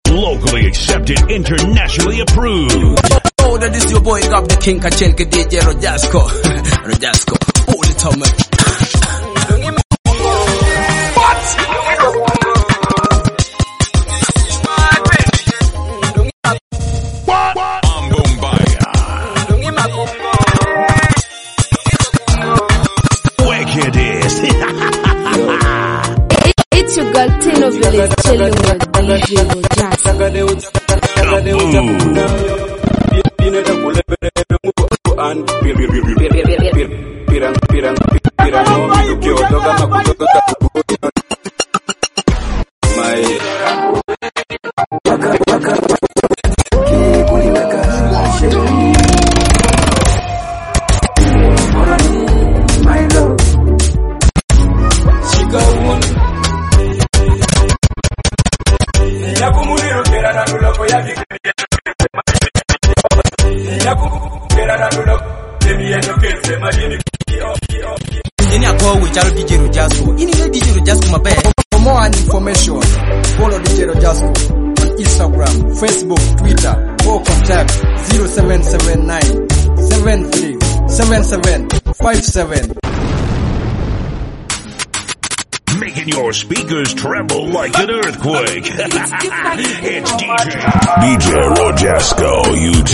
Locally accepted, internationally approved. Oh, that is your boy Gab the King Kachelke DJ Rojasco. Rojasco, all the time. It's your girl Tino Village chilling with DJ Rojasco. For more information, follow DJ Rojasco on Instagram, Facebook, Twitter, or contact 0779 737757. Making your speakers tremble like an earthquake. It's DJ Rojasco UT.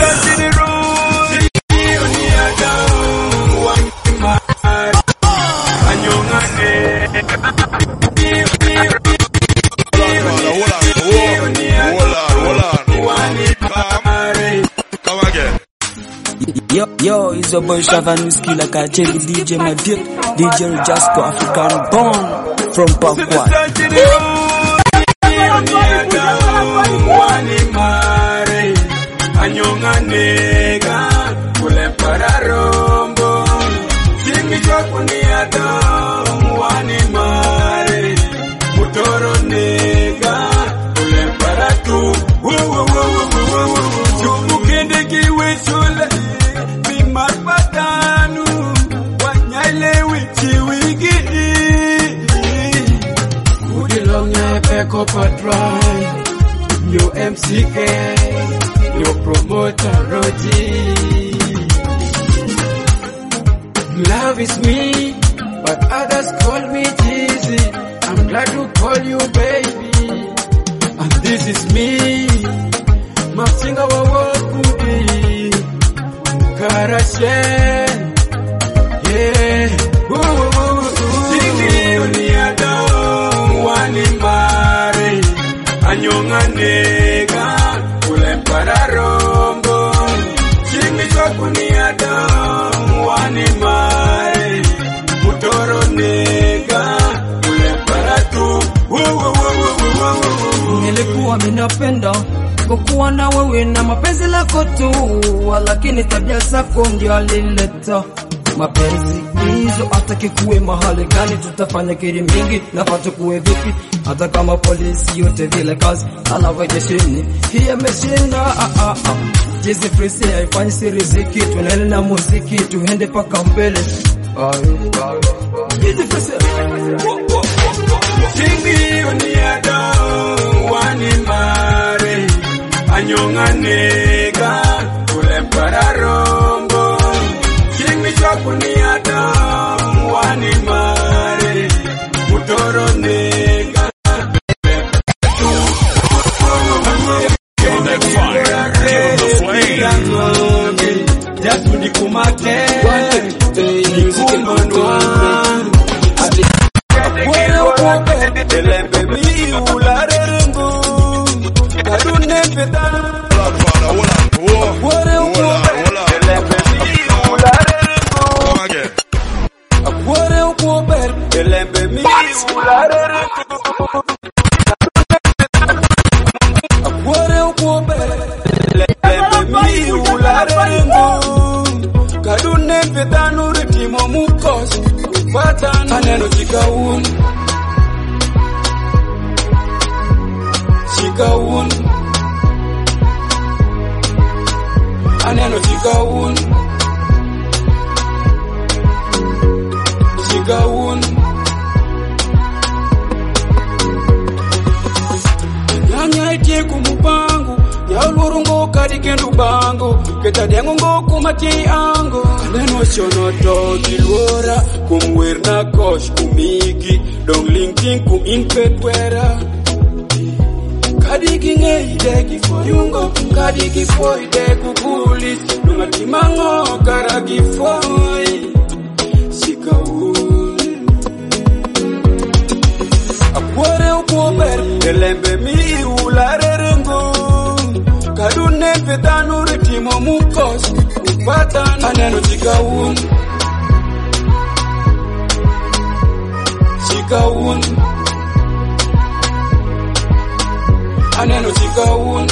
Yo, it's your boy Shavanuski like I tell you, DJ Madrid, DJ Rojasco, African born from Pakwa. Your MCK, your promoter Roji. Love is me, but others call me Jeezy. I'm glad to call you baby, and this is me. Masinga wa wakudi, Karashen, yeah. Anyonganega ulempara rombo chimi chakuniada wani mare mutoro nega ulempara tu. Nilikuwa minapenda kukuwa na wewe na mapenzi lako tu, lakini tabia zako ndio alileta mapenzi hizo. Hata kikuwe mahali gani tutafanya kiri mingi na pato kuwe vipi, hata kama polisi yote vile kazi alawejeshini hiya meshina. Jizi frisi haifanyi siri ziki, tunele na muziki tuhende paka mbele. Jizi frisi Chingi uniada wani mare anyonganega ulempara rombo chimi chakuniada wani mare mutoro nega. Just unikumate nikumandwa elembe mi ularengu kadune peta wore elembe mi ularengu wore ukuber elembe mi ularengu wore ukuber elembe mi ularengu kadune peta nuritimo mukos fatana neno jikaun Chikaun aneno chikaun nyanya itie Laulurungo kadi kendu bango Keta dengungo kumati ango Kaneno shono to dilora Kumwirna kosh kumigi Dong linking kum inpetwera Kadi kinge idegi foyungo Kadi kifoy deku kulis Dungati mango karagi foy Sikawun Akware ukuober Elembe mi ulare rengo Kadune petanu retimo mukos Upatan aneno sikawun Sikawun Aneno sikawun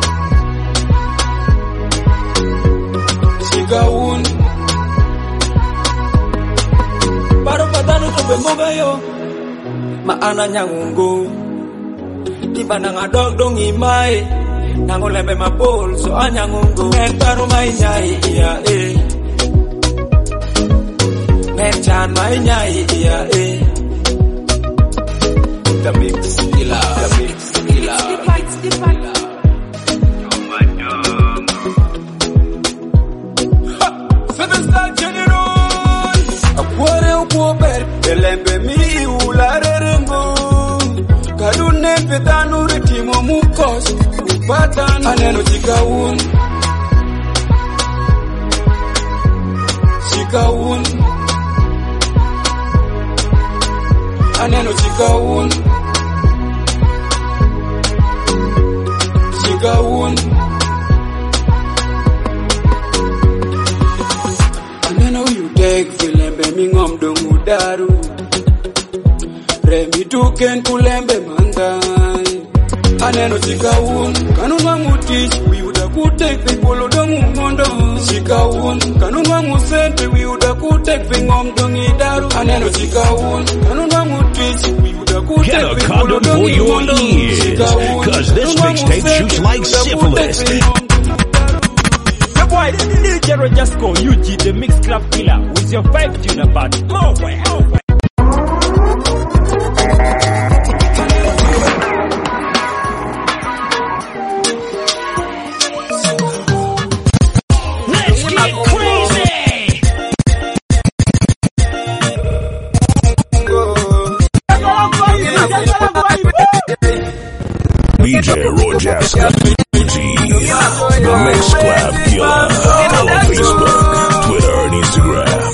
Sikawun Paro patano to bemogayo Maana nyangungo Tiba nanga dog dong imai Nango lembe mapol so anyangungo Men paro mai nyai iya Men chan mai nyai iya The mix killer The mix killer Seven Star General Akware ukuober Elembe mi ulare rengo Kadune petanu retimo mukos Upatan aneno sikawun Sikawun Aneno sikawun Sikawun Aneno you take filembe mingom dongu daru Remi tuken kulembe mandai Aneno sikawun Kanunwa mutich Wiuda kutek Pipolo dongu mondo Sikawun Kanunwa musente Wiuda kutek Pingom dongi daru Aneno sikawun Kanunwa mutich Wiuda kutek Get a condom for your ears, cause this mixtape shoots like syphilis. The boy, DJ Rojasco, UG, the Mix Club Killer, with your 5-tune about Moway. DJ Rojasco, the Mix Club Killer. Follow Facebook, Twitter, and Instagram.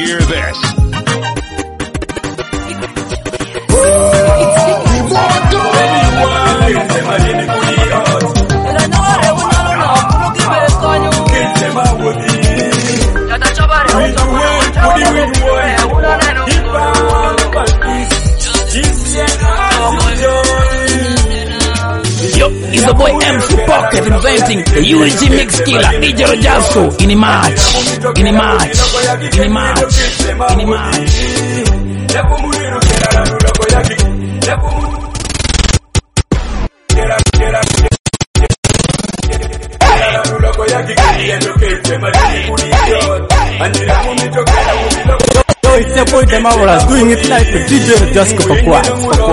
Now hear this. your boy MC Pocket representing the UG Mix Killer, DJ Rojasco, in a match. Yo, it's your boy Demavolas doing it live with DJ Rojasco for what?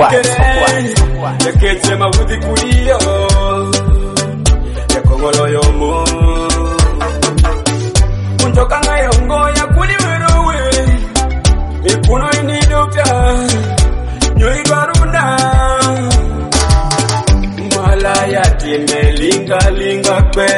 Linga kwe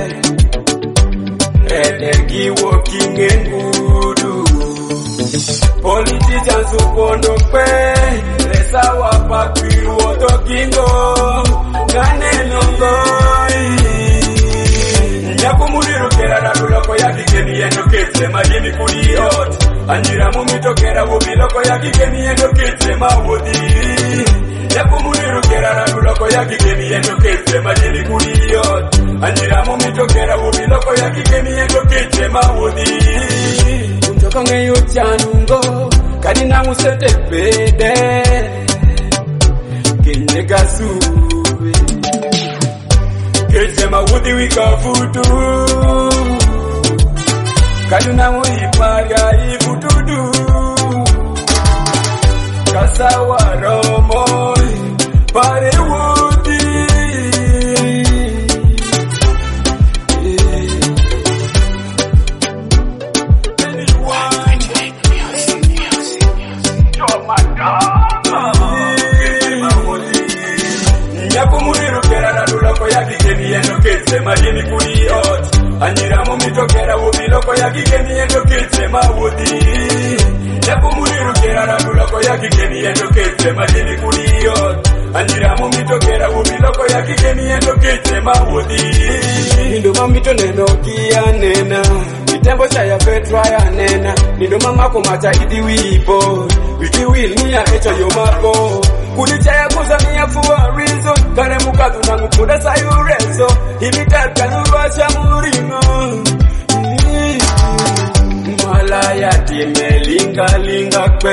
Edegi walking in voodoo Politicians upondo kwe Resa wapakwi woto kingo Gane nongoi Nyakumuliru kera na luloko ya kikeni endo ketse majini kuliot Anjira mumito kera wubiloko ya kikeni endo ketse mawodi Yakumuliru kera na luloko ya kikeni endo ketse majini kuliot Anjira mumito kera wubiloko ya kikeni endo ketse mawodi Unjoka ngeyo chanungo Kadina musete pede Kinyega suwe Ketse mawodi wika futu Kaduna muiparia ifutudu Kasawa romo Pare wudi Nyakumuliru kera na luloko ya kikeni endo ketse majini kuliot Anjira mumito kera wubiloko ya kikeni endo ketse mawudi Yakumuliru kera na luloko ya kikeni endo ketse majini kuliot Anjira mumito kera wubiloko ya kikeni endo ketse mawudi Nindo mamito neno kia nena Kitembo chaya petra ya nena Nindo mamako macha idi wipo Wiki will niya echo yomako Kulichaya kuza niya fuwa rizo Kane mukatu na ngukuda sayu rezo Himikata nubasha murino Malaya time linga kwe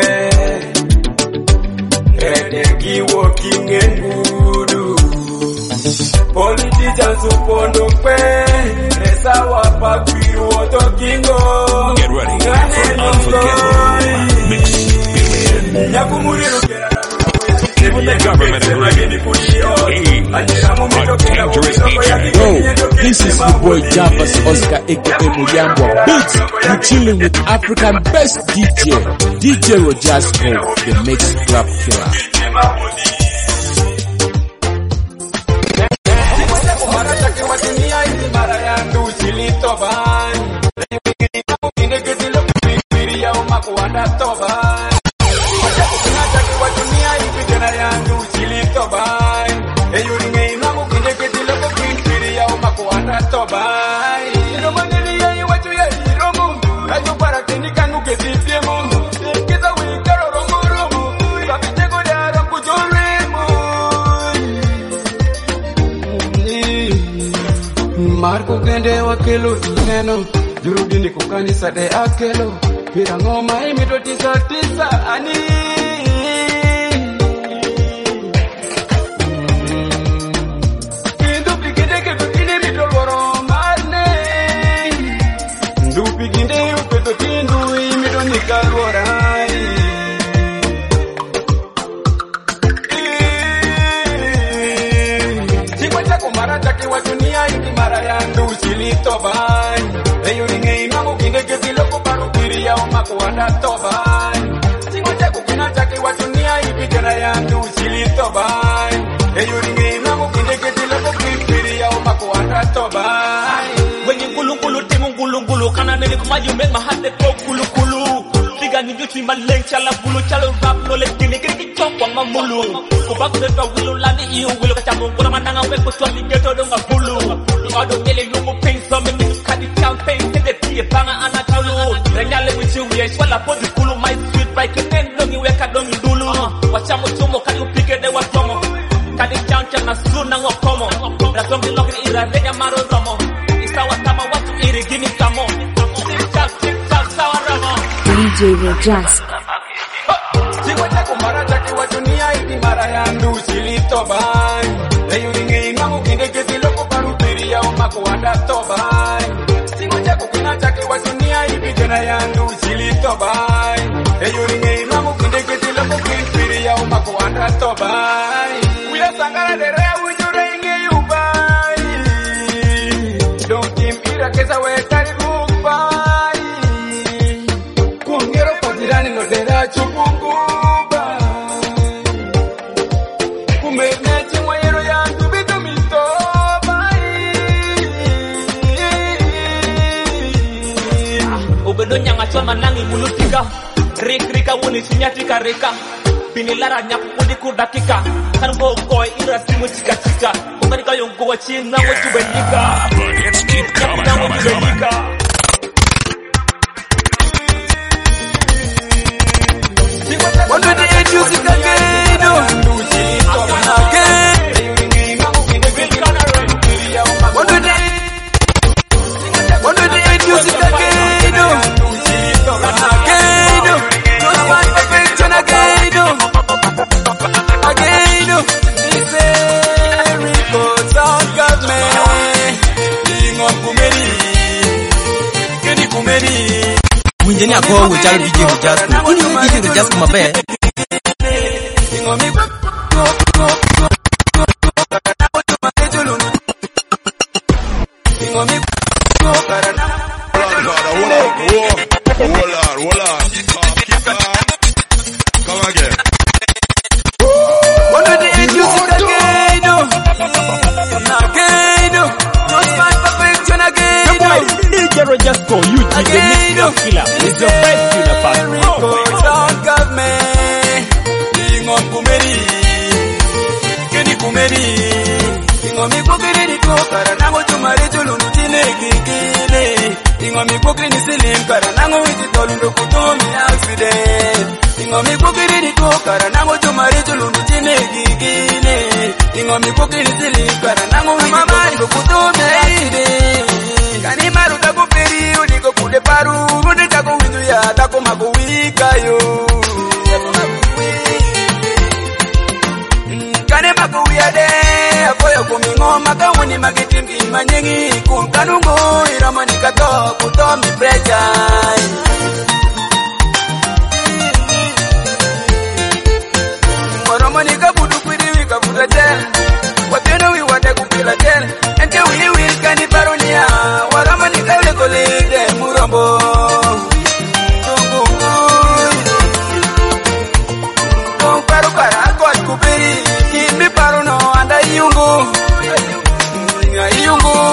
Edegi walking in voodoo Politicians upondo kwe Resa wapakwi woto kingo Get ready for an unforgettable mix. Nyakumuliru kera The government agreed. A dangerous DJ. Yo, this is your boy Javas Oscar aka Muyambwa Beats. You're chilling with African best DJ Rojasco, the Mix Club Killer. Marco kende wakelo ineno Jurudini kukanisa de akelo Pira ngoma imito tisa ani Ndupi ginde ketutine mito loro marne Ndupi ginde upeto tindu imito nikarorai Chikwa chako mara chake wa dunia iki mara yandu chilito bai Eyo ringe inamu kinde kesi loko paru kiri ya umako wanda to bai Chikwa chako kina chake wa dunia iki jana yandu chilito bai Eyo ringe inamu kinde kesi loko kiri ya umako wanda to bai When you gulu timu gulu kana nene kuma you make my heart go gulu Figa ni juti maleng chala gulu chalo rap no le kini kiri chok kwa mamulu Kubak seto wilu lani iyo wilu kachamu Kuna mananga weko swami geto donga gulu Odo mele lungu pain so me mix kadi campaign Kende tiye banga anakalu Renyale wichi uye shwala podi gulu my sweet right Kenen longi weka dongi dulu Wachamu chumo kani upike de watomo Kadi chancha na suna ngokomo DJ Rojasco. Chikwa chako mara chaki wa dunia hii mara ya nduchi litobai. Leyo ringe imangu kinde kiti loko parupiri ya umako wanda tobai. Chikwa chako kina chaki wa dunia hii jena ya nduchi litobai. Leyo ringe imangu kinde kiti loko parupiri ya umako wanda tobai. Uya sangara dere ujure inge yubai. Don't kimpira kesa wetari rubai. Kungero patirani no dera chupungu. Nyanga choma nangi mulutika Rika wuni sinyatika rika Binilara nyapu kudi kudakika Kanungo koi ira simu chika chika Kumarika yungu wa china wetu benika Buckets keep coming. Wando di eju zikagedo Wando di eju zikagedo Mwenjeni ako uchalo DJ Rojasco. Ini DJ Rojasco mabe. Hold on. Come again. DJ Rojasco, you the mix club killer. It's your best killer part. Don't got me. Ingo kumeri. Keni kumeri. Ingo mi pokere ni kokara nango tumare tulundu tine kikine. Ingo mi pokere ni silim kara nango iti tolundu kutomi accident. Ingo mi pokere ni kokara nango tumare tulundu tine kikine. Ingo mi pokere ni silim kara nango iti tolundu kutomi accident. Kani maru tako peri uniko kude paru Kude tako windu ya tako makuwika yo Kani makuwia de Akoyo kumingo makawuni magitimbi manyengi Kumkanungu iramani kato kutomi preja Waromani kabudu kwidi wika futa jel Wateno wiwate kupila jel Ente wiwi kani parunia Waramani kawle kolide murombo Kung paru para kot kupiri Kimi paru no anda iyungu Iyungu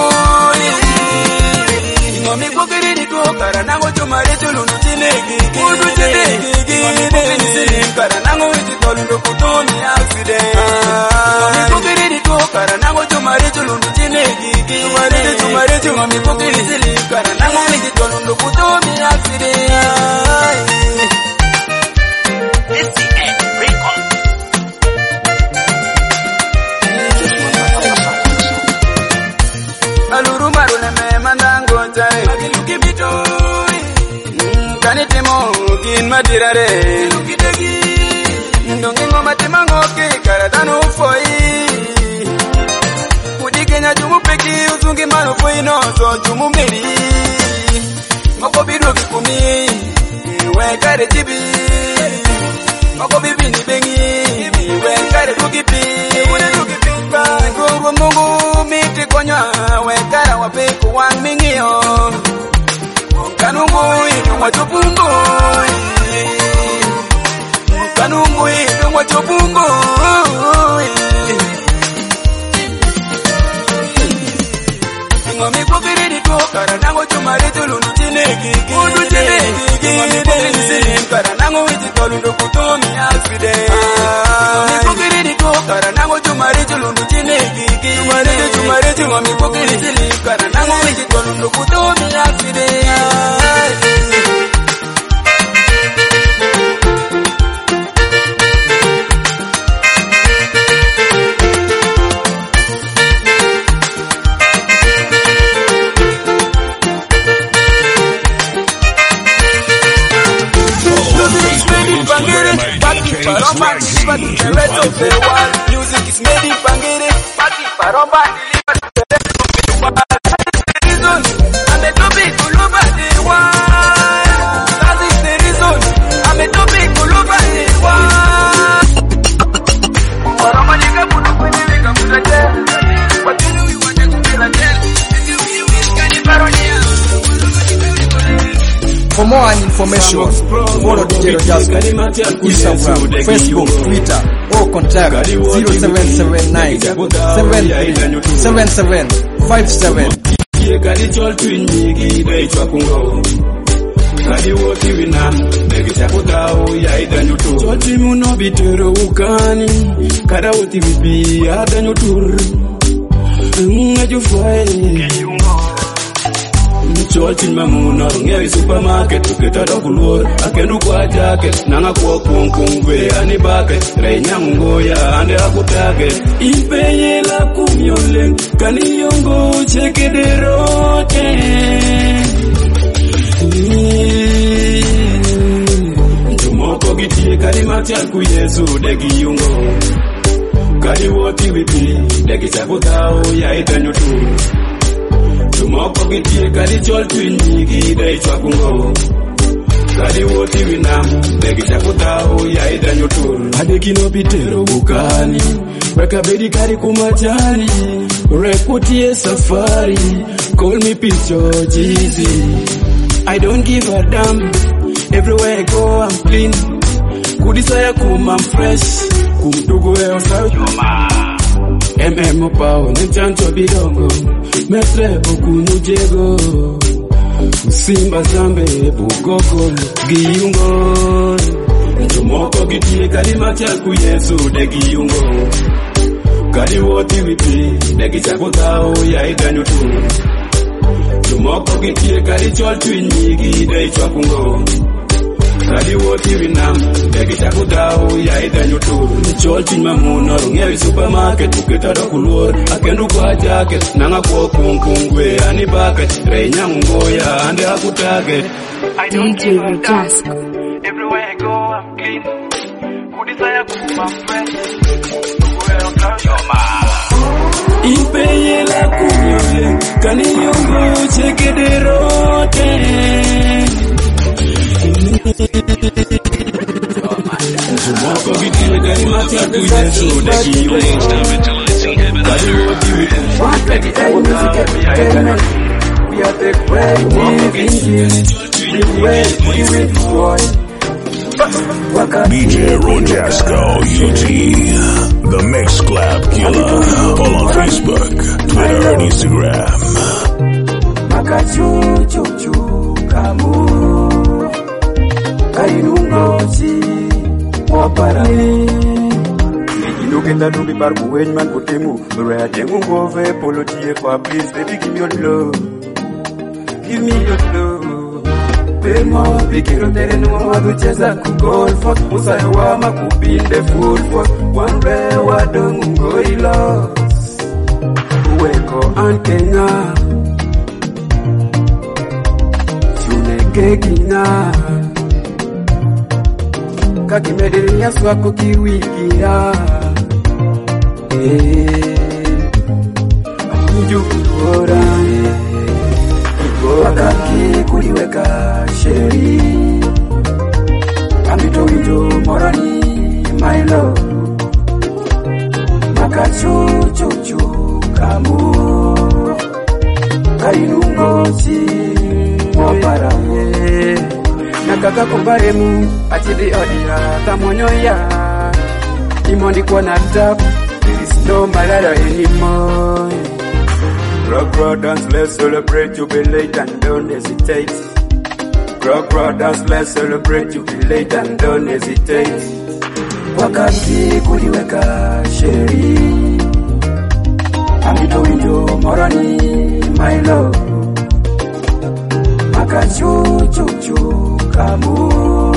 Ingomi kukiri ni kukara nango chumari tulundu chinegi Kudu chinegi Ingomi kukiri silim kara nango iti tolundu kutumi accident Ingomi kukiri ni kukara nango chumari tulundu chinegi Tumare ingomi kukiri silim kara nango iti tolundu kutumi accident Aluru maru ne me mandango jai Magiluki bitoi Kanitimo kin madirare Luki degi Ndongi ngoma timango ki karatano foi Kudi kenya jumu peki uzungi mano foi no so jumu meri Moko bidu kikumi Wekare jibi Moko bibi ni bengi Wekare lukipi Guru mungu miti konya Wekara wapiku wang mingio Kanungu inu wachupungu Kanungu inu wachupungu Ingomi kukiri ni kukara nango chumari tulundu chinegi Kudu chinegi Ingomi kukiri silim kara nango iti tolundu kutumi accident Ingomi kukiri ni kukara nango chumari tulundu chinegi Chumari ingomi kukiri silim kara nango iti tolundu kutumi accident rest of the world. Music is made in Pangere, Paki Paromba, delivered to the rest of the world. That is the reason I'm a topic all over the world. That is the reason I'm a topic all over the world. Paromba nika punu kwenye wika mutaje. Watunu wiwate kupila tel. For more information, follow DJ Rojasco, Instagram, Facebook, Twitter, or contact 0779 7757. Choti muno bitero ukani kada uti bibi adanyotur ngajufai Choti mamuna ngi supermarket uketa dokulor akendu kwa jacket nanga kwa kungwe ani bucket renya ngoya ande akutage impeye la kumyole kaniyongo chekederote Tumoko gitie kalimati ku Yesu degi yungo kali woti wipi degi chakutao ya itanyotu Tumoko gitie kali chol twinyi dei chwakungo kali woti winam degi chakutao ya itanyotu adeki no bitero bukani weka bedi kari kumajani rekutie safari call me picture cheesy I don't give a damn. Everywhere I go, I'm clean. Kudisaya kum, I'm fresh. Kumtugu weo saujoma. Opao, nechancho bidongo. Metre okunu jego. Simba zambe, bugoko, giyungo. Tumoko gitie kalimati ku Yesu de giyungo. Kali woti witi, degi chakutao ya itanyotu. Tumoko gitie kali chol twinyi dei chwakungo kali woti winam degi chakutao ya idanyotu chol twinyi mamuno ngewi supermarket uketa dokulor akendu kwa jacket nanga kwa kungwe ani bucket renya ngoya ande akutage DJ Rojasco. Everywhere I go I'm clean kudisaya kuma fresh Impeye la kumyole kaniyongo chekederote Tumoko gitie kalimati ku Yesu degi yungo kali woti wipi we are the great DJ Rojasco UT, the Mix Club Killer, all on Facebook, Twitter, and Instagram. Makachuchu kamu kainungochi waparani Nukenda dubi barbu wenman kutemu Bura tengu ngove polotie kwa please baby give me your love Give me your love Pemo pikiro tere nuwa waducheza kugolfo Musayo wa makupinde full force Wanre wadongu ngorilos Uweko ankenya Chuneke kina Kakimedeli ya swako kiwikia Njukura Wakaki kuliweka sheri Amito winjo morani my love Makachuchu kamu Kainungochi waparaye Nakaka kumbaremu achidi odia tamonyo ya Imondi kwa na tabu There is no malala anymore Rock, dance, let's celebrate, jubilate and don't hesitate. Rock, dance, let's celebrate, jubilate and don't hesitate. Wakati kuliweka sheri Amito winjo morani my love Makachuchu kamu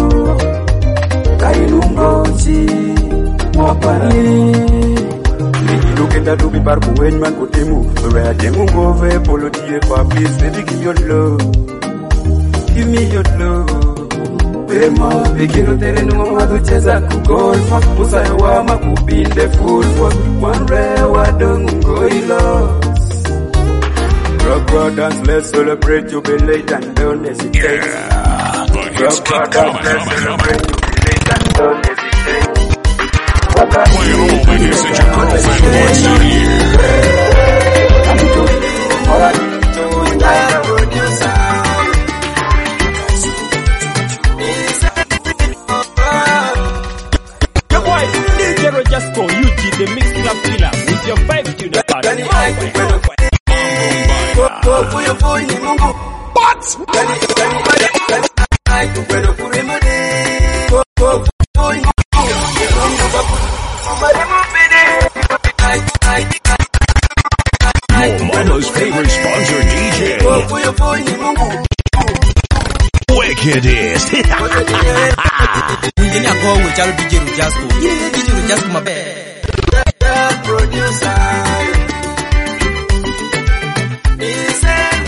Kainungochi wapari Nukenda dubi barbu wenman kutemu Bura tengu ngove polotie kwa please baby give your love Give me your love mapema Bikiro terenu waducheza kugolfa Musayo wa makubinde full force Wanre wadungo ilo Rock out dance, let's celebrate, jubilate and don't hesitate Rock out dance, let's celebrate, jubilate and don't hesitate Play it all, baby, send your girlfriend voice to the Your boy, DJ Rojasco, UG, the Mix Club Killer, with your vibe to the party. Mama's favorite sponsor, DJ. Wickedest. Mwingine ako chalo DJ Rojasco. Yeye DJ Rojasco mabe. Producer is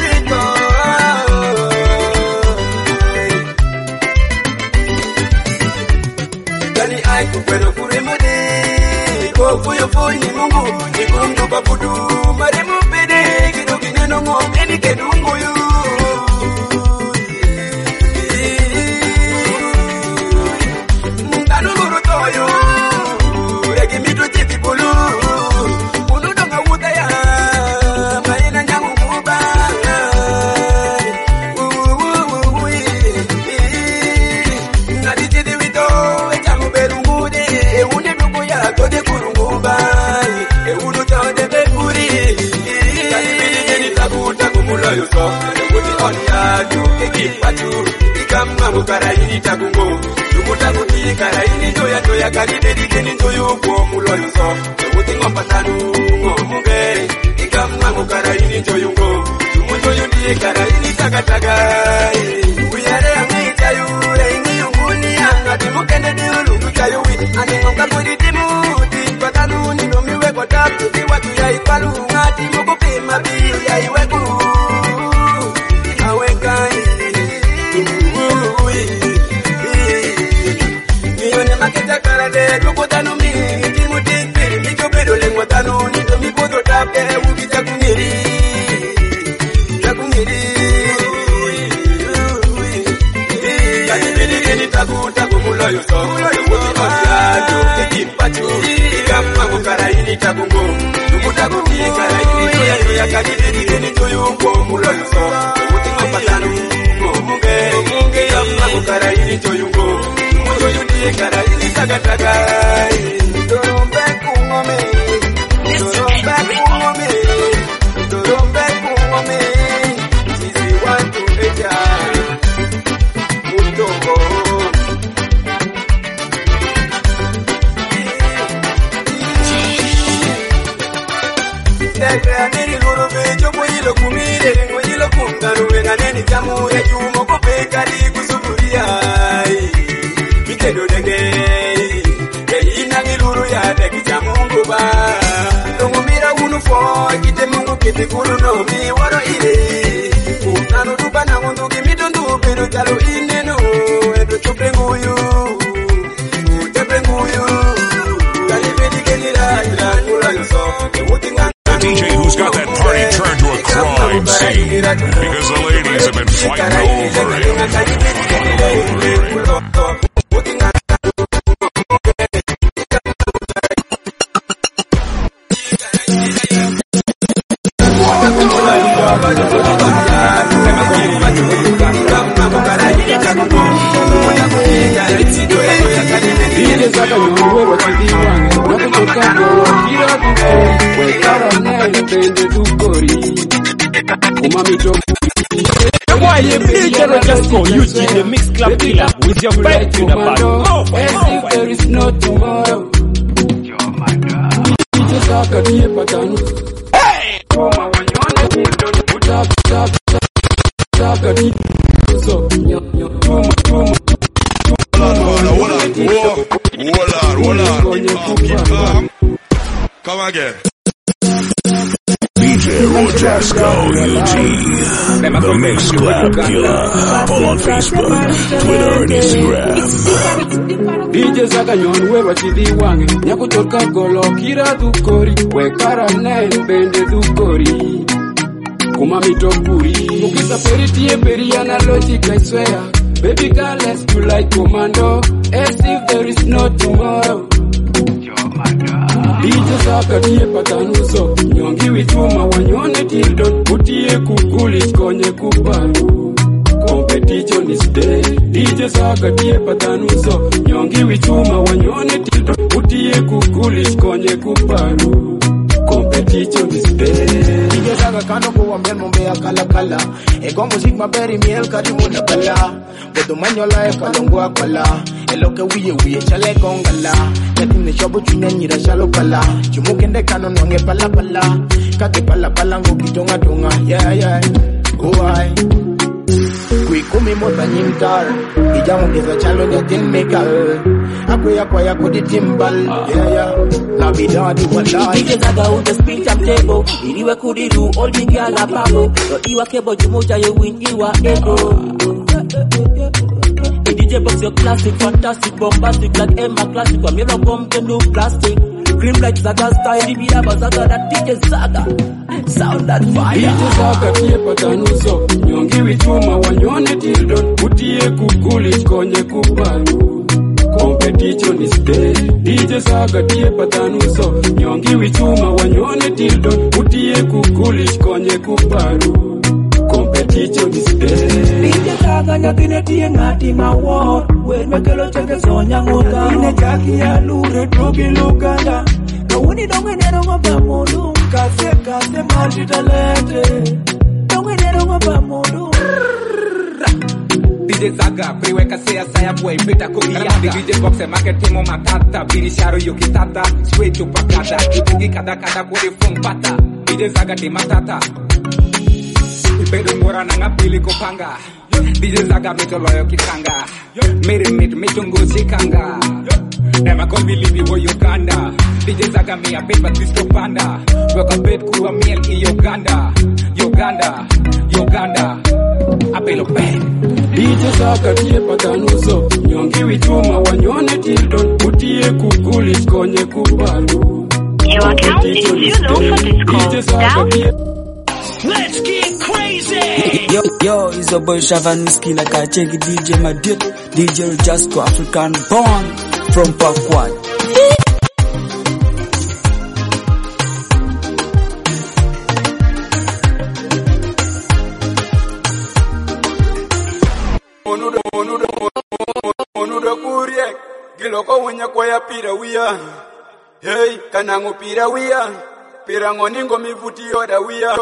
Gani aiku kweno kuremode Kofuyo foni mungu Nikundu babudu Maremu pede Kidogi neno ngomeni kedungu yu Mkanu murutoyo Regi mitu jiti bulu Unudonga udaya Maina nyangu kuba Nadijidi wito Echamu berungude Eune dugu ya tode kurunguba Eunu chode bekuri Kanibidi geni tagu tagu mula yuso Ekuti oni aju Keki patu Ikama mukaraini tagungo Dugu tagu ti karaini Joya joya kanibidi geni joyu Kwa mula yuso Ekuti ngompa tanu Ngomunge Ikama mukaraini joyungo Dugu joyu di karaini taga taga Uyare angi jayu Reini yunguni anga Dimukende di ulungu jayu Ani ngonga kudi timu Di patanu Ninomiwe kwa tapu Di watu ya ipalu Ngati mukupi mabiu ya iweku Awekai Nione makita karade Tukutanu mi Timu timpiri Nichobedo lengwa tanu Nitomi kodo tape Uki chakungiri Chakungiri Kanibidi geni tagu tagu mula yuso Uti osiajo Keki pachu Kama mukaraini tagungo Tumu tagu ki karaini Joya joya kanibidi geni joyu Kwa mula yuso Uti ngopatanu Ngomunge Kama mukaraini joyungo Tumu joyu di karaini taga taga Dorombe kungome Dorombe kungome Dorombe kungome Chizi wantu eja Mutongo Tekre aneri loro vejo Mwilo kumire Mwilo kungaruwe Nganeni jamu ya jumo Kopekari kusuburia Mikedo denge Keina ngiluru ya deki jamungu ba Tungumira unufo Kite mungu kiti kulu no mi waro ile Nanu duba na mundu Kimitundu Pero jalo inenu Edo chupe nguyu Chupe nguyu Kalibedi kenira Ila nula yuso Mutinga DJ who's got that party turned to a crime scene because the ladies have been fighting over DJ Rojasco, UG, the Mix Club Killer, with your vibe to the party. There is no tomorrow. Hold on. Come again. DJ Rojasco UG, the Mix Club Killer. Follow on Facebook, Twitter, and Instagram. DJ Zaganyon wewa chidi wange Nyaku choka golo kira dukori Wekara nen bende dukori Kumami topuri Ukisa peritie peri analogic I swear Baby girl let's do like commando As if there is no tomorrow DJ Zagatie patanuso Nyongi wichuma wanyone tildon Utie kukulis konye kupalu Competition is dead. DJ Zagatie patanuso Nyongi wichuma wanyone tildo Utie kukulis konye kuparu Competition is dead. DJ Zaga kano kuwa mbel mombe ya kala kala Ego music maberi miel karimu na bala Bedo manyola e palongwa kwala Eloke wiye chale kongala Yatine shobu chunya nyira shalo pala Chumukende kano nonge pala pala Kake pala pala ngo kitonga tonga Yeah Why? Kumi mota nyimtar Ijamu keza chalo nyatin mekal Akuya kwaya kodi timbal Yeah Nabidadi walai DJ Zaga with the speech and table Iriwe kuriru all big yala babo Yo iwa kebo jumuja ye win iwa ego DJ box your classic fantastic bombastic like Emma classic Kwa mira bomb can do plastic Green like Zaga style Ibia bazaga that DJ Zaga Sound that fire DJ Zaga tie patanuso Nyongi wichuma wanyone tildon Utie kukulis konye kupalu Competition is dead. DJ Zaga tie patanuso Nyongi wichuma wanyone tildon Utie kukulis konye kupalu Competition is dead. DJ Zaga nyakine tie ngati mawo Wen mekelo cheke sonya ngoka Ine jaki ya lure drogi luganda Kawuni donge nero ngomba modu Kase multi talente Donge nero ngomba modu DJ Zaga, priweka seya saya boy pita kumiyaga DJ boxe marketimo matata Bini sharo yukitata, sweet upakata Kipingi kada kuri fungpata DJ Zaga di matata Ipedu mura na ngapili kupanga DJ Zaga mitoloyo kitanga Miri mitungu sikanga Never gonna believe you boy Uganda DJ Zaga me a bit but Cristo Panda Weka bed kuwa miel ki Uganda Apelo bed DJ Zaga tie patanuso Nyongi wichuma wanyone tildon Utie kukulis konye kupalu Your account is too low for this call. Down. Let's get crazy! Yo, it's your boy Shavan Miski like I check DJ Madid, DJ Rojasco, African born from Pakwad. Monudo kurie, giloko wanya kwa ya pira wia. Hey, kanangu pira wia. Pirango ningo mivuti oda wia.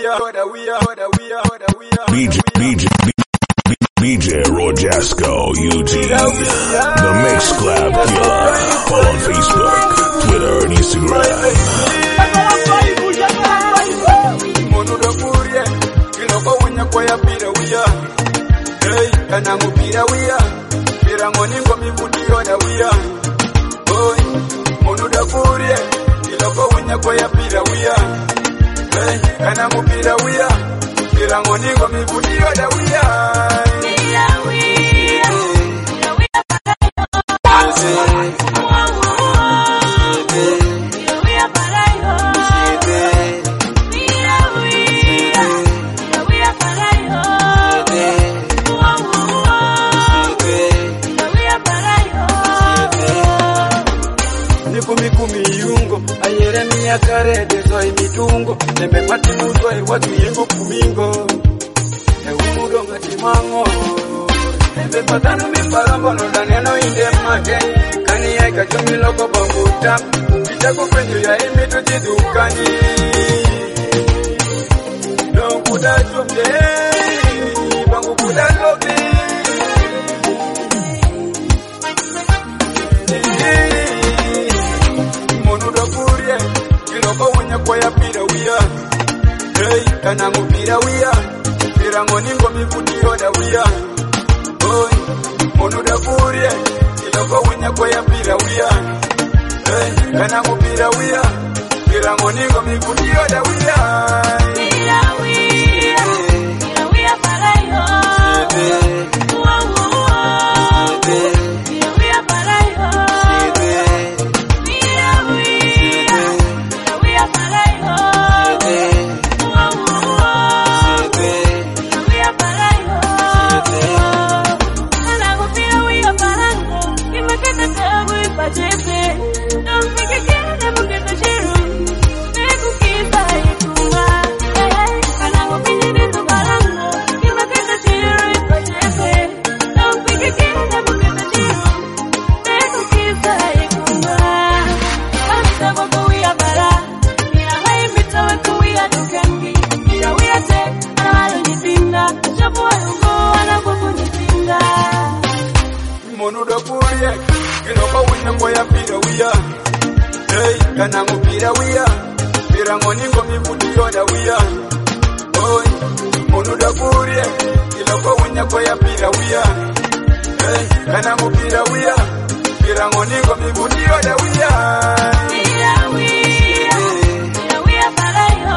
DJ Rojasco UG, the Mix Club Killer. Follow on Facebook, Twitter, and Instagram. Monudo kurie, giloko wanya kwa ya pira wia. Hey, kanangu pira wia. Pirango ningo mivuti oda wia. Oi, monudo kurie, giloko wanya kwa ya pira wia. Hey, kanangu pira wia. Pirango ningo mivuti oda wia. Karede zoi mitungo Nembe mati muzoi watu yengo kumingo Eumudo ngati mango Nembe patano miparambo Nondaneno inde mage Kani ya ikachumi loko bambuta Kitako kwenye ya imitu jidukani Don't kuda chumde Bangu kuda lobe Monudo kurie Kiloko wanya kwa ya pira wia. Hey, kanangu pira wia. Pirango ningo mivuti oda wia. Oi, monuda kurie. Kiloko wanya kwa ya pira wia. Hey, kanangu pira wia. Pirango ningo mivuti oda wia. unya kwa ya pira wia. Hey, kana mupira wia. Pira ngoningo mibuti yoda wia. Oi, onuda kurie. Iloko unya kwa ya pira wia. Hey, kana mupira wia. Pira ngoningo mibuti yoda wia. Pira wia. Pira wia para yo.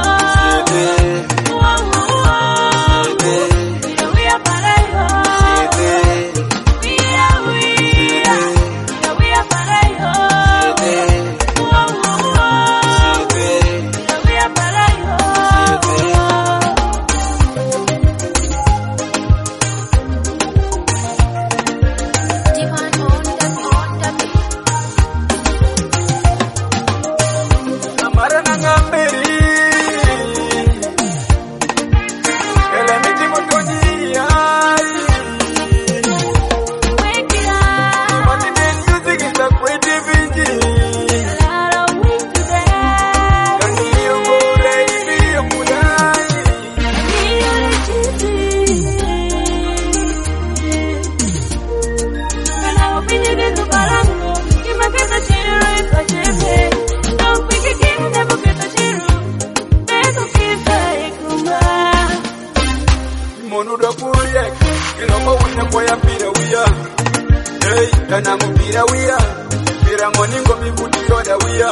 Kana mupira wia. Pira ngoningo mibuti yoda wia.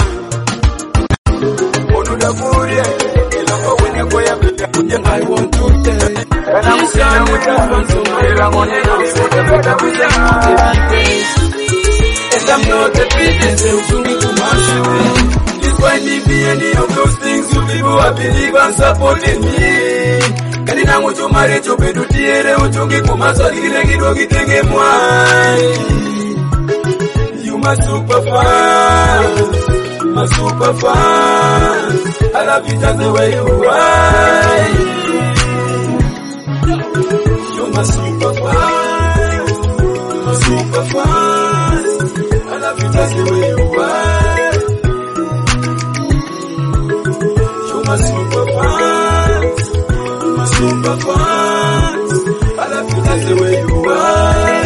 Onuda kurie. Iloko wine kwa ya pira. I want to tell. Kana mupira wia. Pira ngoningo mibuti yoda wia. And I'm not the biggest. Uchungi kumashu. Despite me being any of those things, you people I believe and supporting me. Kadina muchumare chopedu tiere. Uchungi kumaswali kile kido kitenge mwai. My super fan, my super fan. I love you just the way you are. You're my super fan, my super fan. I love you just the way you are. You're my super fan, my super fan. I love you just the way you are.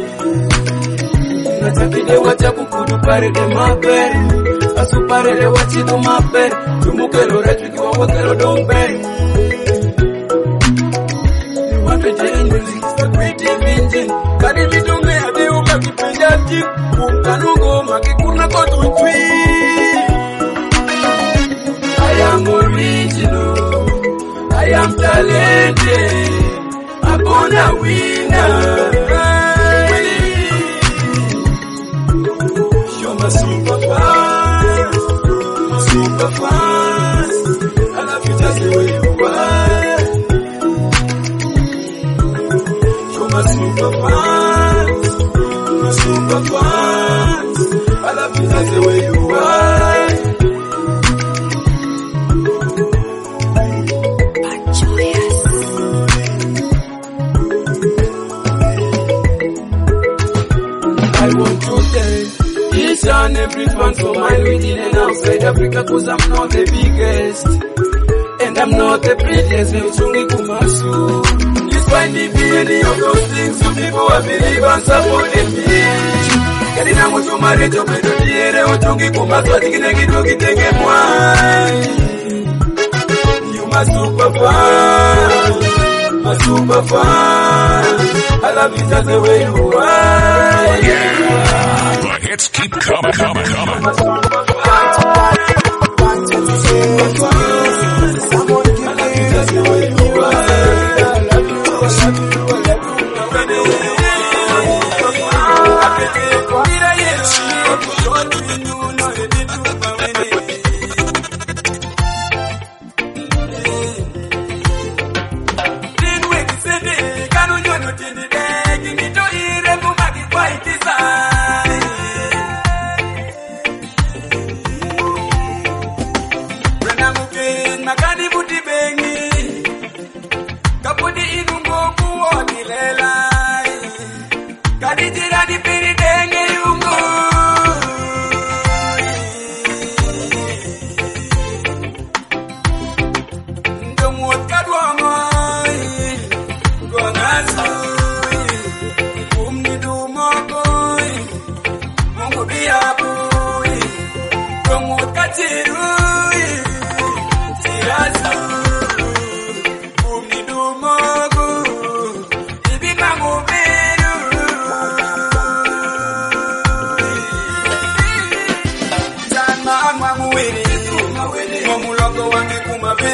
Natapide wacha kukudu pare de maper. Asu pare de wachi do maper. Tumukelo retwiki wa wakelo dombe. You want to change music, the creative engine. Kani mitume adi ukakipenda tip. Ukanungo makikuna kotu twi. I am original, I am talented. I'm gonna win. My super fast, my super fast. I love you just the way you are. You're my super fast, my super fast. I love you just the way you are. I want to tell each and every fan for mine within and outside Africa, cause I'm not the biggest and I'm not the prettiest. Uchungi kumasu. Despite me being any of those things, you people I believe and supporting me. Kadina muchumare chopedo tiere. Uchungi kumasu atikine kido kitenge mwai. You my super fan, my super fan. I love you just the way you are. The hits keep coming.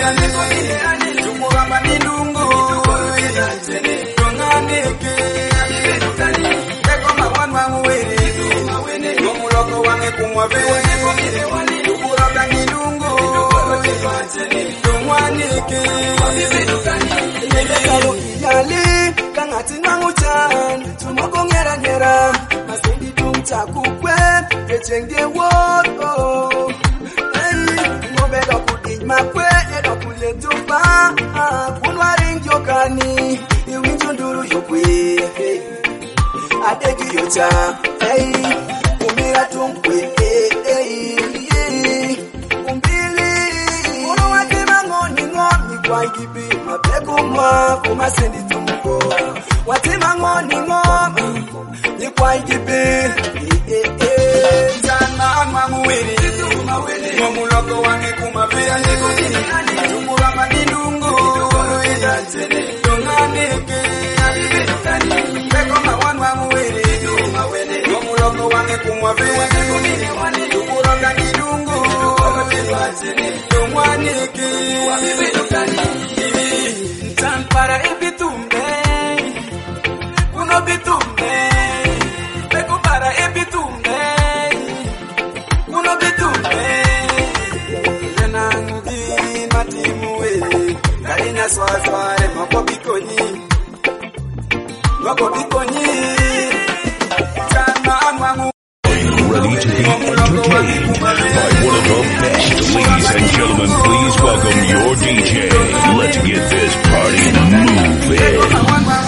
Tumuramba nilungu Tonganeke Eko mawanwa muwele Tomuloko wange kumwabe Tumuramba nilungu Tongwaneke Nilekalo iyali Kangati nanguchan Tumoko ngera ngera Masindi tumtakukwe Kechenge woko Ngobega kudij makwe Edo kulietupa Kunwari njokani Iwinjunduru yukwe Adegi yocha Umira tunkwe Umbili Uno watima ngoni ngomi Kwa ikipi Mapegu mwa Kumasendi tumuko Watima ngoni ngomi Ni kwa ikipi Sana mwamuwele Mwamuloko wange kumabea Tumuramba nilungu Tonganeke Eko mawanwa muwele Mwamuloko wange kumabea Tumuramba nilungu Tongwaneke Ntampara ibitumbe Kuno bitumbe Eko para ibitumbe Kuno bitumbe Nanangugi matimuwe Karina swazware Moko bikonyi Chama amwangu Ready to be entertained by one of the best. Ladies and gentlemen, please welcome your DJ. Let's get this party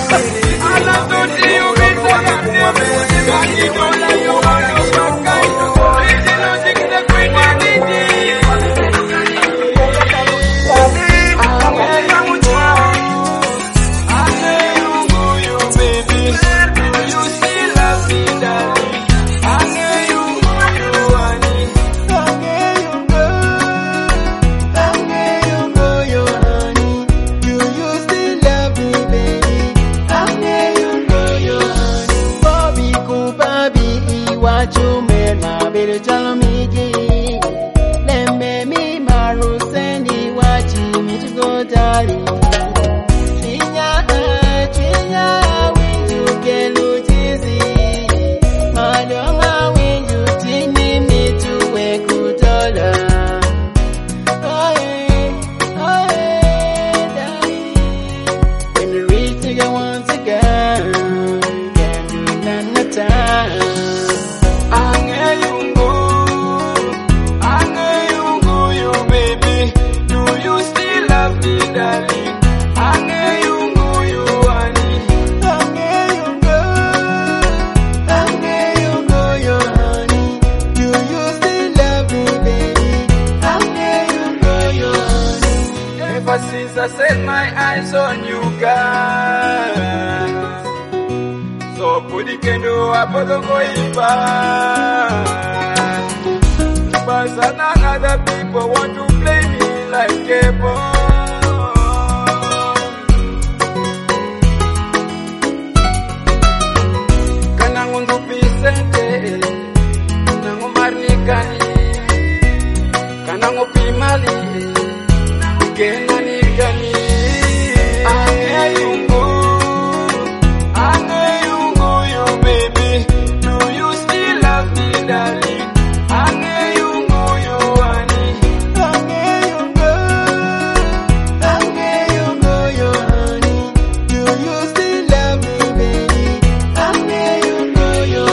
Since I set my eyes on you, girl. So put it can do a potokoiba. But other people want to play me like a bomb. Kanangundu pisente, kanangu marnikani, kanangu pimali. Kenani gani Angeyungu you baby. Do you still love me darling? Angeyungu you honey. Angeyungu you honey. Do you still love me baby? Angeyungu you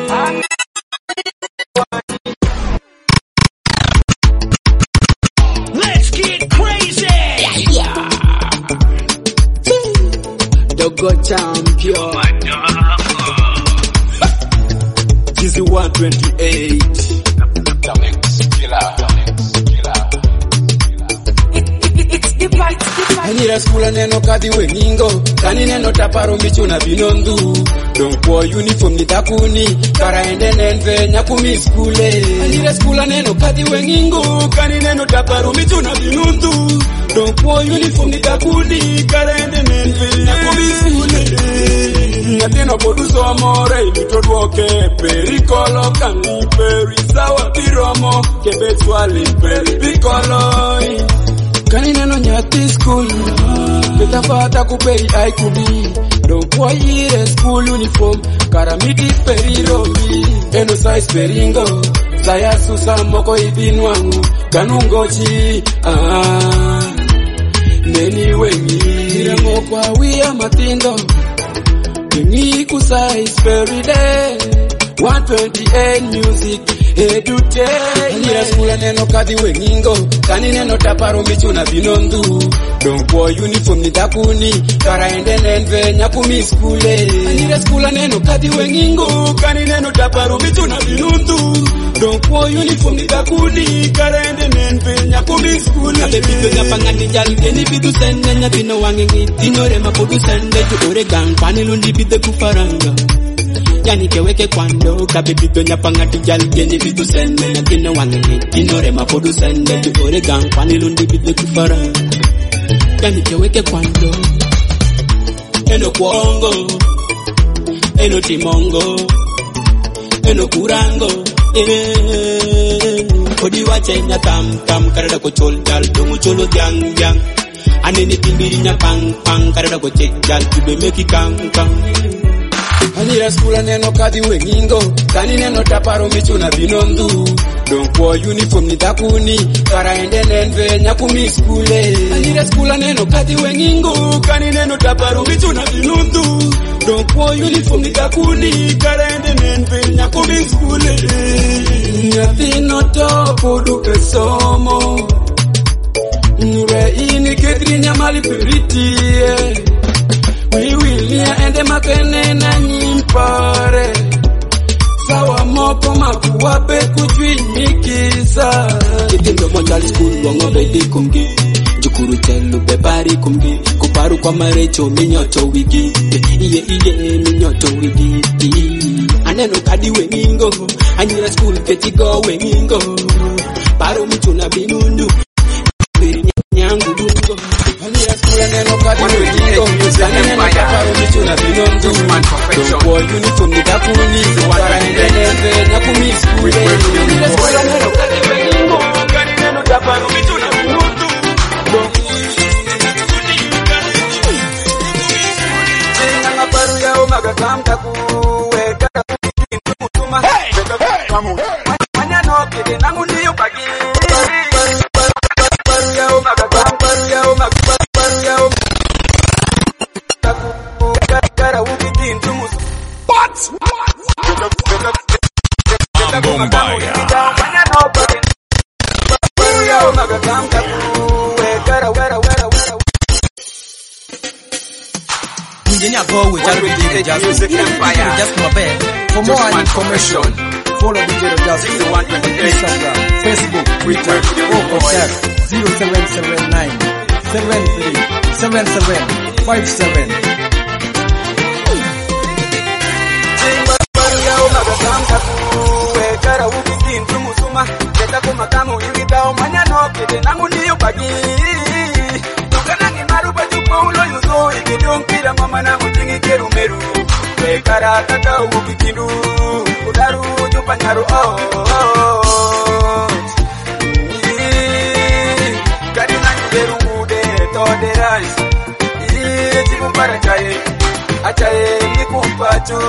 Let's get crazy. Dogo champion. Jizy 128. Anira skula neno kadi weningo, kani neno taparo michuna binondu. Don't pour uniform ni takuni, kara ende nenve nyakumi skule. Anira skula neno kadi weningo, kani neno taparo michuna binondu. Don't pour uniform ni takuni, kara ende nenve nyakumi skule. Nyatino poduso amore, ilito duoke, perikolo kani perisawa piromo, kebe swali peripikolo. Kani neno nyati school, beta fata kuperi aikubi. Don't boy ire school uniform, karamiti perirobi. Eno size peringo, saya susa moko ibinwangu. Kanungochi, neni wengi. Niremo kwa wia matindo, wengi ku size peride. 128 music. Edute Anira skula neno kadi weningo, kani neno taparo michuna binondu. Don't boy uniform ni takuni, kara ende nenve nyakumi skule. Anira skula neno kadi weningo, kani neno taparo michuna binondu. Don't boy uniform ni takuni, kara ende nenve nyakumi skule. Abe bido nyapanga ni jalge ni bidu sende, nyabino wangengi dinore mapodu sende. Jure gang panilundi bide kufaranga, yani keweke kwando kabibito nyapanga tijalge ni bidu sende. Nyatino wangenge tinore mapodu sende. Jure gang panilundi bide kufara, yani keweke kwando. Eno kuongo, eno timongo, eno kurango. Kodi wache nyatam tam karada ko chol jal dungu cholo jang jang. Aneni timbiri nyapang pang karada ko chek jal tube meki kang kang. Anira skula neno kadi weningo, kani neno taparo michuna binondu. Don't pour uniform ni takuni, kara ende nenve nyakumi skule. Anira skula neno kadi weningo, kani neno taparo michuna binondu. Don't pour uniform ni takuni, kara ende nenve nyakumi skule. Nyatino topo duke somo, nure ini ketri nyamali peritie. We will near ende makene na nyimpare. Sawa moko makuwape kujui mikisa. Kitindo monjali school wango bedi kumgi, jukuru chelu bebari kumgi. Kuparu kwa marecho minyoto wigi, iye minyoto wigi. Aneno kadi weningo, anira school ketigo weningo. Paru michuna binundu, beri nyangu dungo. Anira skula neno kadi weningo, kani neno taparo michuna binondu. Don't boy uniform ni takuni, kara ende nenve nyakumi skule. Anira skula neno kadi weningo, kani neno taparo michuna binondu. Singa ngaparu ya umaga kamtaku, weka mutuma. Kamu manya no kide nangu niyo pagi. Paru ya umaga paru ya umaga paru ya umaga. Kara ukitin tumus. What? Bombaya. Manya no pagi. Paru ya umaga kamtaku, weka wera. Engineer go with DJ Just Empire. Just my bed. For more information, follow DJ Just Instagram, Facebook, Twitter, or contact 0779 737757. Mama na mutingi kerumeru, kara kata ukikindu, udaru jupanyaru kadina nyeru mude tode rice, chimu para achaye nikumpatu.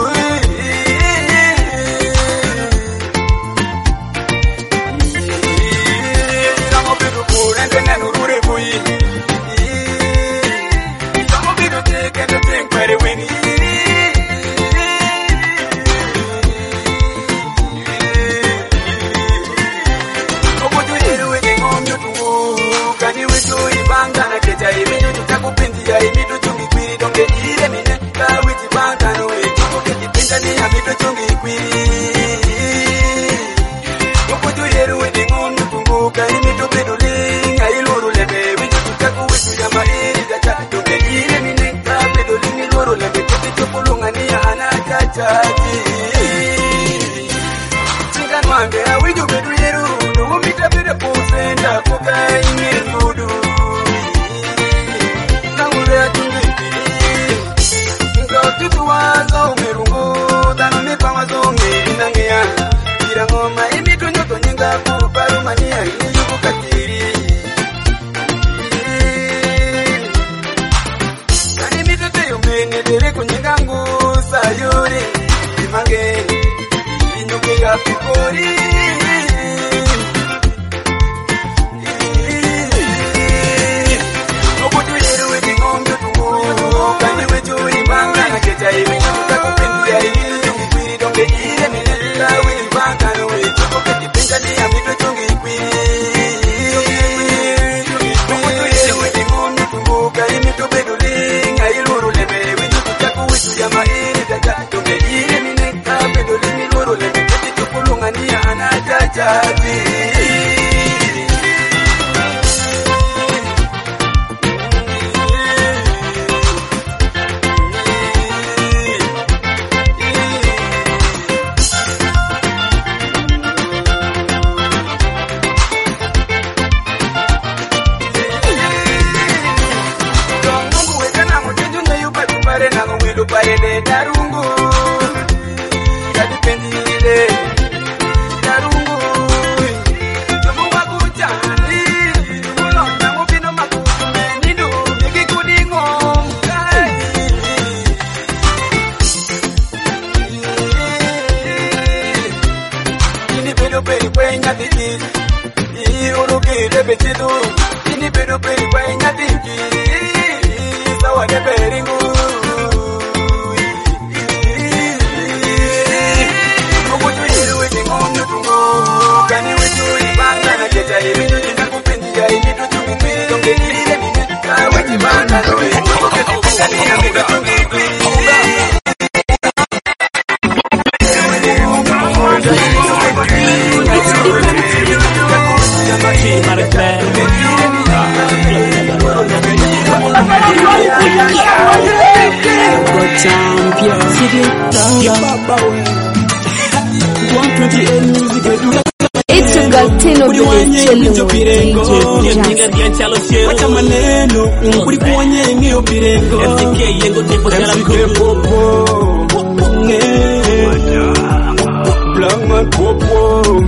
Samo bidu kurende nenu rure bui. wijo bedwero no mita bede posenda koka inge fudu na ule tungi ngotitu wazo merungo dano mepa wazo ngelinangea ira ngoma imitu nyoto nyinga kuparu mania yuko katiri kani mitu teyo mene dere kunyinga ngusa yuri imange inyuke ya pikori obutu yeru edi ngomyo tungo kani wejo imanga na keja iwe nyuka kupendia ilu tungi kwiri donge ire minela wibanga no wejo koketi pinga ni amitu tungi kwiri obutu yeru edi ngomyo tungo kani mitu bedulinga iluru lebe windu kutaku witu ya mairi dada donge ire mineka bedulini iluru lebe keti tukulungania anajajati darungu jadi pendile darungu jomo wakujani ulo nyango bino makume nidu nikikudingo ini bedo peri kwenya tiki uruki debe chidu ini bedo peri kwenya tiki sawa de peringu It's a Galtino Village chilling with DJ Jazz. Wacha maneno kuri kuonye ngio pirengo FTK yengo tipo jala popo Blackman popo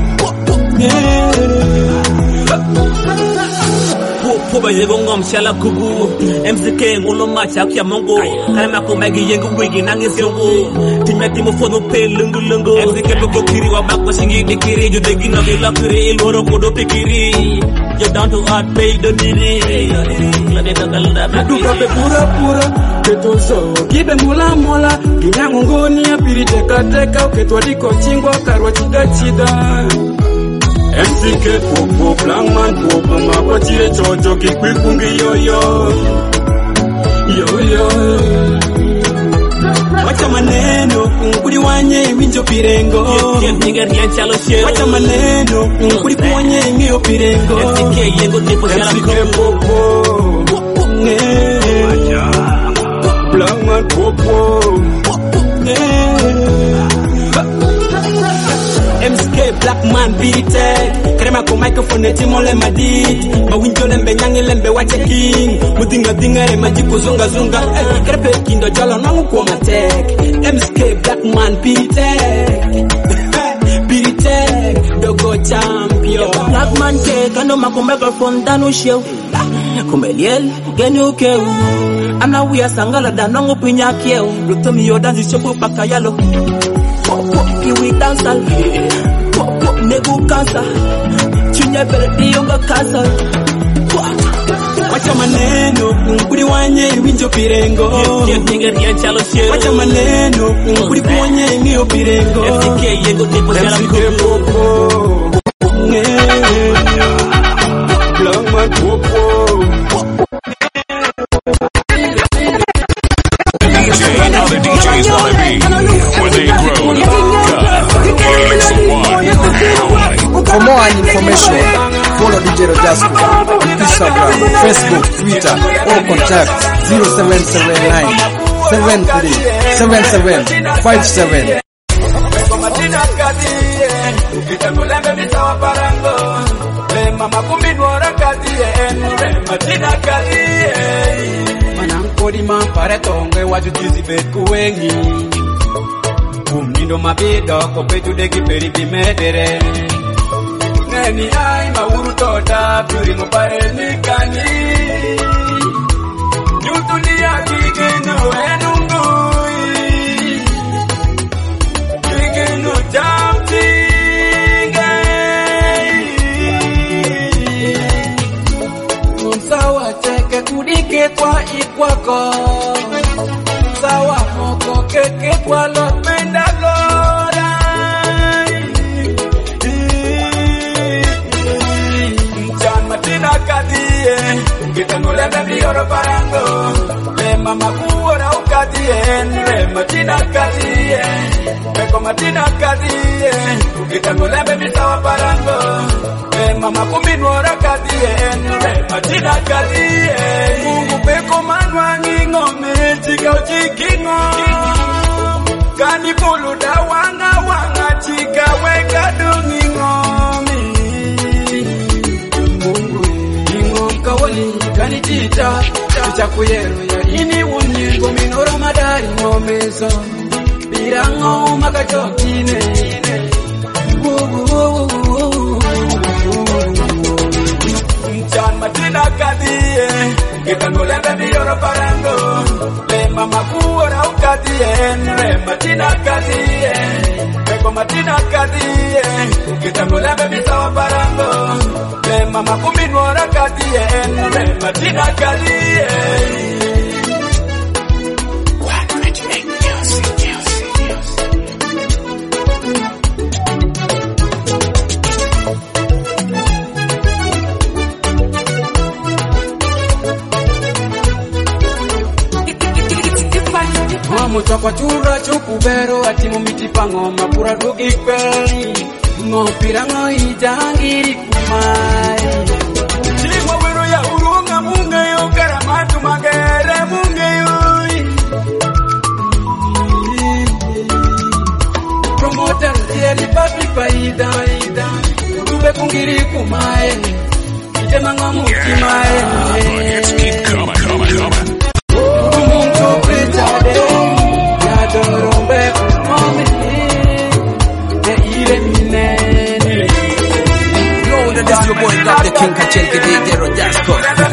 Poba yego ngom shala kugu MCK ngolo macha kya mongo Kama kumagi yengo wigi nangi siongo Timeti mo fono pe lungu lungu MCK poko kiri wa bako shingi dikiri Judegi na vila kiri iloro kodo pikiri You're down to art pay the niri Duka pe pura pura Ketozo kibe mula mula Kinyango ngoni ya piri teka teka Uketwa diko chingwa karwa chida chida MCK popo, Blackman popo, makwachire chocho kikwikungi yoyo Yoyo Wacha maneno, kuri wanye winjo pirengo Wacha maneno, kuri kuwanye ngio pirengo MCK popo Blackman popo MCK Blackman beat it Krema ko microphone timo le madit Ma winjo lembe nyangi lembe wache king Mudinga dinga e majiko zunga zunga Krepe kindo jalo nangu kwa matek MCK Blackman beat it Beat it Dogo champion Blackman ke kano mako microphone danu shew Kumbeliel geni ukeu Amna wia sangala danongo pinya kieu Lutomi yo danzi shopo paka yalo Kiwi dansal Negu kansa Chunya bere diyonga kansa Wacha maneno kuri wanye winjo pirengo Wacha maneno kuri kuonye ngio pirengo FTK yengo tipo jala popo Blackman popo How the DJs wanna be when they grow up. For more information, follow DJ Rojasco on Instagram, Facebook, Twitter, or contact 0779 73 77 57. matina kadie Ukitangulembe misawa parango Mama kumbinwara kadie matina kadie Manankodi mampare tongwe wajutizi beku wengi Kumnindo mabido kopetu deki peri bimedere Neni ai mauru toda puri mopare nikani Nyutulia kigeno enungui Kigeno jamtinge Sawa cheke kudike kwa ikwako Sawa moko keke kwa lopenda gora Mchama tina kadie Kitangulembe miyoro parango Lema makuora ukadie Lema tina kadie Meko matina kadie Kitangulembe misawa parango Lema makumbinwora kadie Lema tina kadie Mungu peko manwa ngingome Chika uchikingo Kani pulu da wanga Chika weka dungi ngomi Mungu ingom kawali Kani chita Chicha kuyero ya ini unyingo Minoro madari ngomezo Birango makachokine Mchan matina kadie Kitangulembe miyoro parango Lema makuora ukadie Lema tina kadie Meko matina kadie Kitangulembe misawa parango Lema makumbinwara kadie Lema tina kadie Muchokwa chura chukubero ati mumitipa ngoma pura dugikperi Ngopira ngoi jangiri kumai Chimwa wero ya urunga mungeyo karamatu magere mungeyo Promoter tieli papi paida Udube kungiri kumai Itema ngamuti mae Let's keep coming. This is your boy, got the king, Kachelke, DJ Rojasco.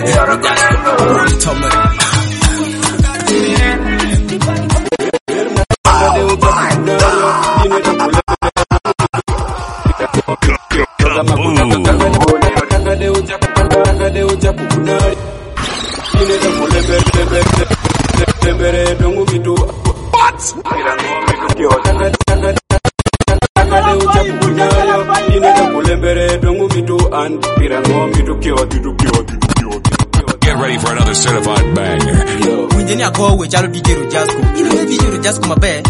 Get ready for another certified banger. Engineer go with Jalo DJ Rojasco. You know DJ Rojasco my bad.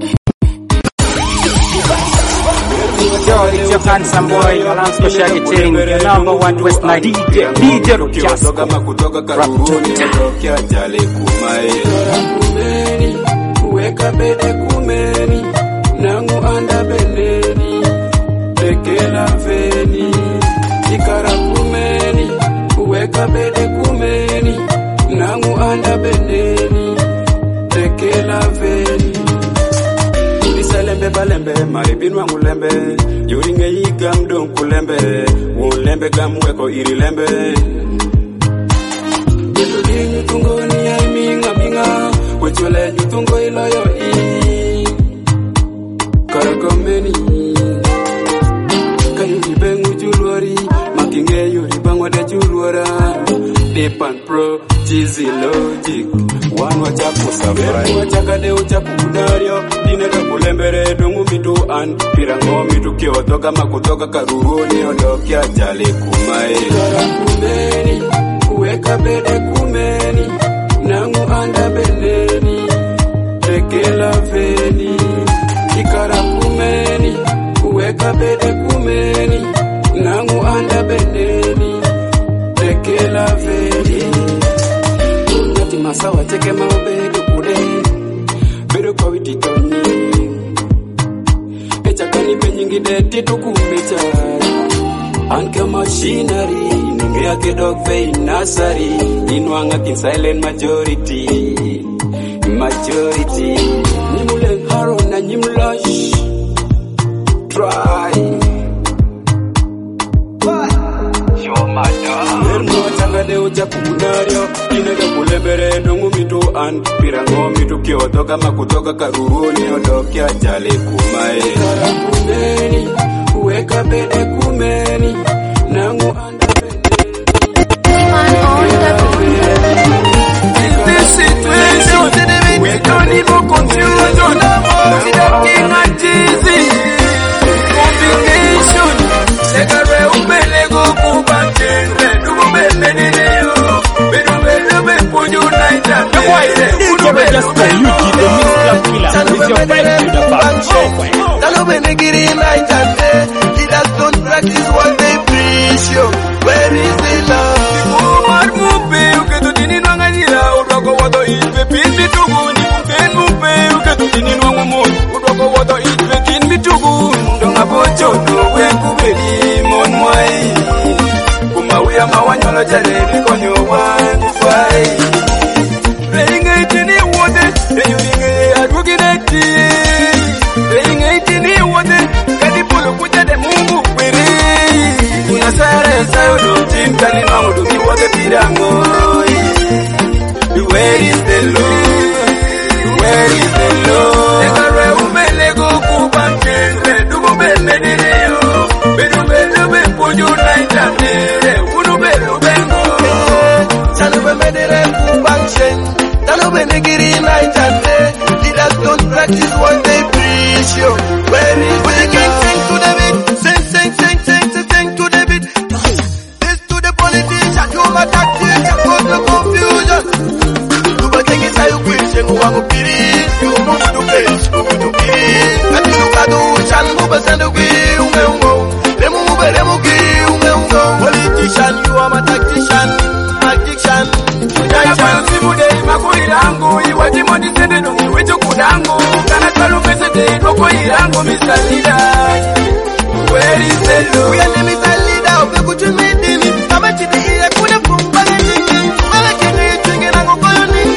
Yo, it's your handsome boy, Alan Speciality, the number one West Night DJ Rojasco. Weka bede kumeni, nangu anda beleni, tekela veni, ikara kumeni, weka bede kumeni, nangu anda beleni, tekela veni. Lembe balembe, maribinu wangu lembe, yuringe yiga mdonku lembe, ulembe gamweko iri lembe. Yetuli nyutungo ni ya minga, wechole nyutungo iloyo karakomeni. Kayuri bengu julwari, makinge yuri bangwade julwara. Deep and pro, cheesy logic, one wachapu safari. Wachakade uchapu dario, dinega kulembere dungu mitu an. Pirango mitu kiotoka makutoka karuruni odokia jali kumae. Karakumeni, uweka bede kumeni, nangu anda beleni, tekela veni. Ikarakumeni, uweka bede kumeni, nangu anda beleni, tekela veni. Nyati masawa teke maobedu kule, bedu kwa wititoni. Echa nyingi deti tukumechari. Anke machinery, nungia ke dog vei nasari. Inwanga kin silent majority. Nyimule haro na nyimlash. Try. Erno changade uja punario. Inega kulembere nungu mitu an. Pirango mitu kioto kama kutoka karuruni. Odokia jale kumae. Karakumeni, uweka bede kumeni. Nangu anda this situation, we don't even confusion. See the king and Jesus. Combination. Sekare ubelego kubachenge. Dububeleleo. Bedubelebe punjunaita. DJ Jasper, you keep the mix club killer. It's your friend to the back. Talobenegiri night and day. Leaders don't practice what they preach. Yo, where is the love? Where is the Lord? Where is the Lord? Ekare umelego kubangere dububeleleo. Bedubelebe punjunaita nere udubelubego. Salubemedere kubangchen. Talobenegiri night and day. Leaders don't practice what they preach. Yo, where is the king? Sing to the beat. Sing to the beat. This to the politician. You my tactics. You cause the confusion. Chengu wangu piri, yu mungu dupes, mungu dupiri. Katilu kadu, chan mube senduki, unge ungo. Lemu mube lemu ki, unge ungo. Politician, you are my tactician, addiction. Jaya simude makuilangu, iwa jimoni sende nungi wecho kudangu. Kana kalu mesede, doko ilangu, Mr. Leader. Where is the Lord? We are the Mr. Leader, upe kuchumidini. Kama chidi iya kune fumbale nini. Mala kini chungi nangu koyo nini.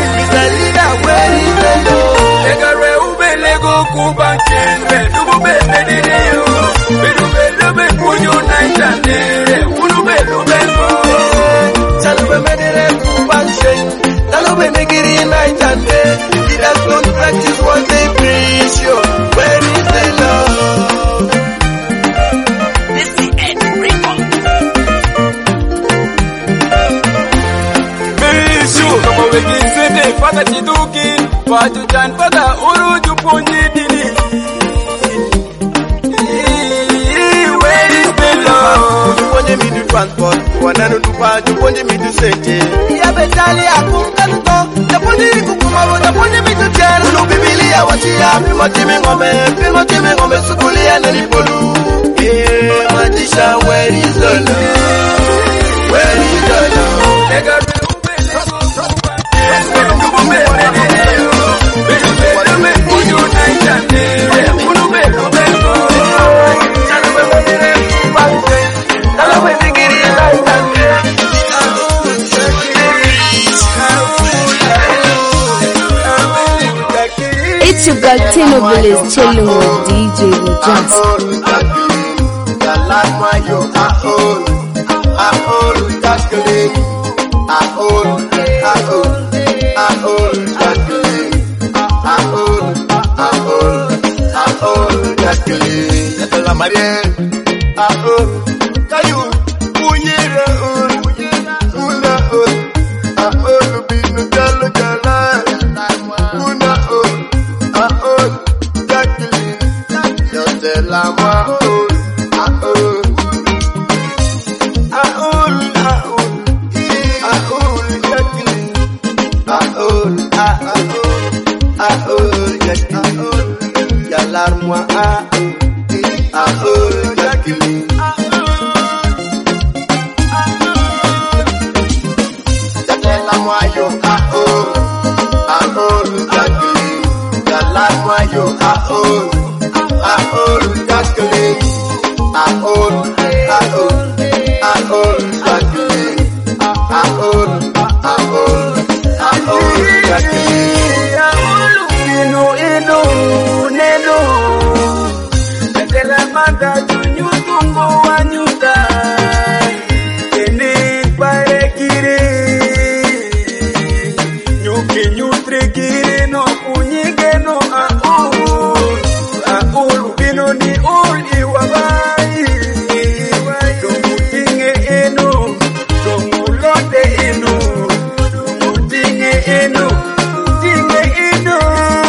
Ekare ubelego kubangere dububeleleo. Bedubelebe punjunaita nere udubelubego. Salubemedere kubangere. Talobenegiri night and day. Leaders don't practice what they preach. Yo, where is the love? This is Ed Rickon. Bishu kama wekisende fata chiduki. Pajutan pada uruju punjidini. Where is the Lord? Juponje midu transport. Wananu tupa juponje midu sente. Ya betali akungaluto. Japonje kukumabo japonje midu tiara. Ulu bibilia wachia pimo timi ngome sukulia nalipolu. Yeah, matisha where is the Lord? Where is the Lord? It's your girl Tino Village chilling with DJ Jasper. Jacqueline, manda junyu tungo wanyuta ene pare kire nyuke nyutre kire no kunyige no aul bino ni ul iwabai tumutinge eno tumulote eno tumutinge eno tinge eno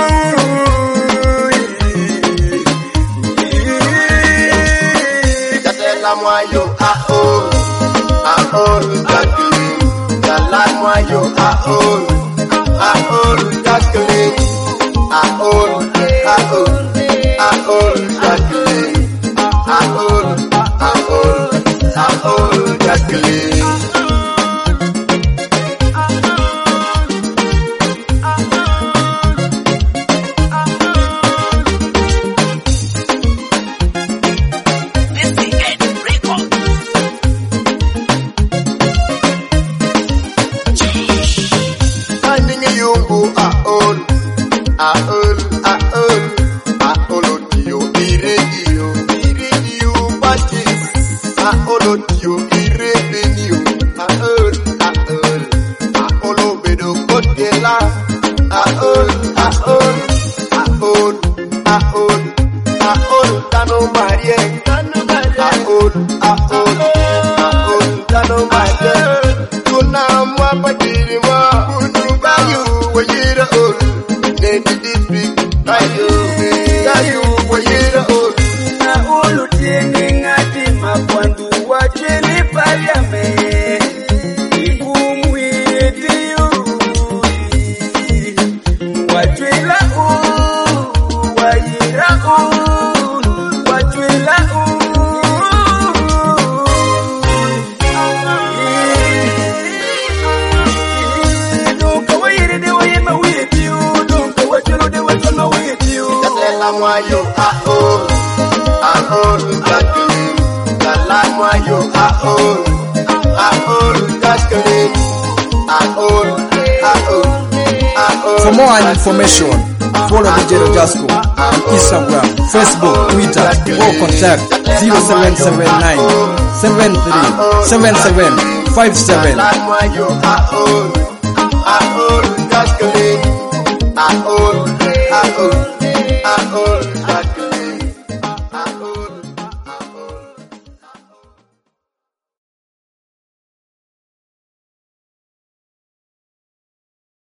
Moyo aol kakli Jala moyo aol kakli aol kakli aol kakli For more information, follow DJ Rojasco on Instagram, Facebook, Twitter, or contact 0779 73 77 57.